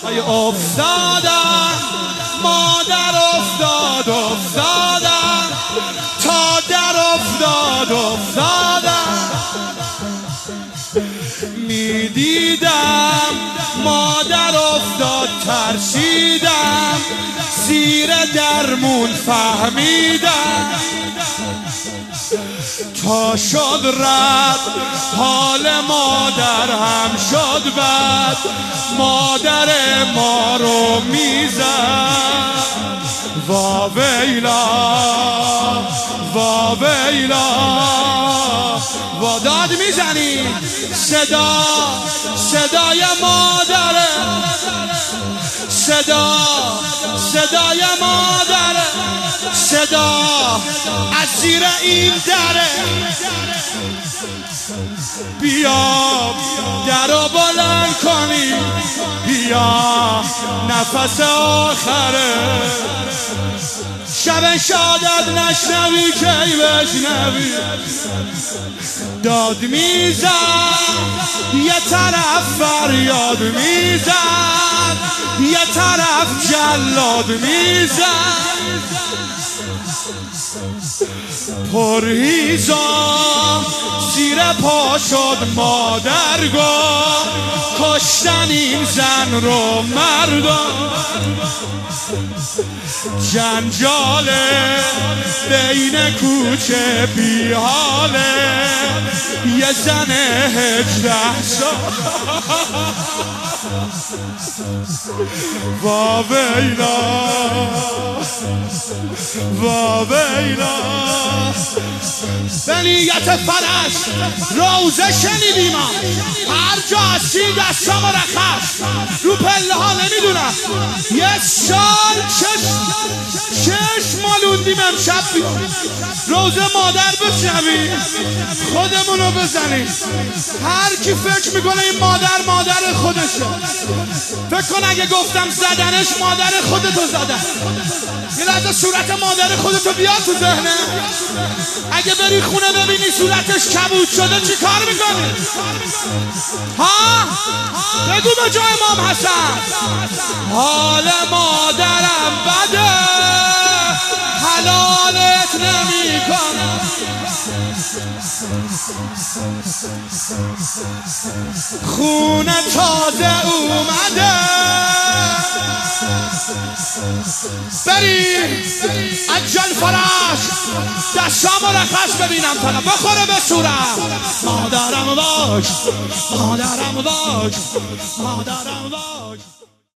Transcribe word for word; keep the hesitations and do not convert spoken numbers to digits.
ای افتادم مادر افتاد افتادم تا در افتاد افتادم میدیدم مادر افتاد ترسیدم زیر درمون فهمیدم تا شد رد حال مادر هم شد بد مادر ما رو میزد وا ویلا وا ویلا وا داد میزنی صدا صدای مادره صدا صدای مادره صدا از زیر این دره بیا درو بلند کنی بیا نفس آخره شب شادت نشنوی کی بشنوی داد میزن یه طرف فریاد میزن یه طرف جلاد میزن پرهیزا زیر پا شد مادرگاه کشتن این زن رو مردم جنجاله بین کوچه بیحاله یه زن هجده سال وا ویلا وا ویلا به نیت فرش روزه شنیدیم هر جا هستی دستم رخص رو پله ها نمیدونم یه سال چش چش مالوندیم امشب روزه مادر بشنویم خودمونو بزنیم هر کی فکر میکنه این مادر مادر خودشه فکر کن اگه گفتم زدنش مادر خودتو زدن یه لحظه صورت مادر خودتو بیاد تو ذهنه اگه بری خونه ببینی صورتش کبود شده چی کار میکنی؟ ها؟ بگو به جای امام حسن حال مادرم بده حلالت نمی کنم خونه تازه اومده بریم عجل فرش دستام رخص ببینم فقط بخوره به صورت مادرم باش مادرم باش مادرم باش